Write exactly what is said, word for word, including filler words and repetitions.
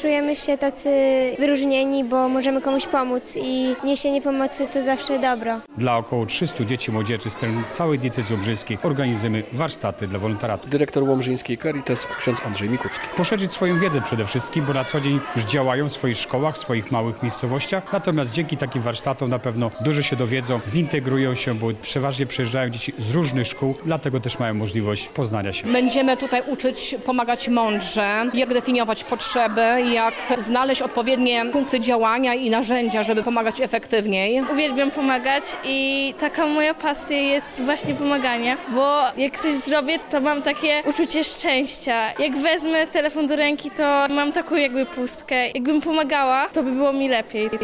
czujemy się tacy wyróżnieni, bo możemy komuś pomóc i niesienie pomocy to zawsze dobro. Dla około trzystu dzieci i młodzieży z terenu całej diecezji łomżyńskiej organizujemy warsztaty dla wolontariatu. Dyrektor Łomżyńskiej Caritas ksiądz Andrzej Mikucki. Poszerzyć swoją wiedzę przede wszystkim, bo na co dzień już działają w swoich szkołach, w swoich małych miejscowościach. Natomiast dzięki takim warsztatom na pewno dużo się dowiedzą, zintegrują się, bo przeważnie przyjeżdżają dzieci z różnych szkół, dlatego też mają możliwość poznania się. Będziemy tutaj uczyć, pomagać mądrze, jak definiować potrzeby, jak znaleźć odpowiednie punkty działania i narzędzia, żeby pomagać efektywniej. Uwielbiam pomagać i taka moja pasja jest właśnie pomaganie, bo jak coś zrobię, to mam takie uczucie szczęścia. Jak wezmę telefon do ręki, to mam taką jakby pustkę. Jakbym pomagała, to by było mi lepiej.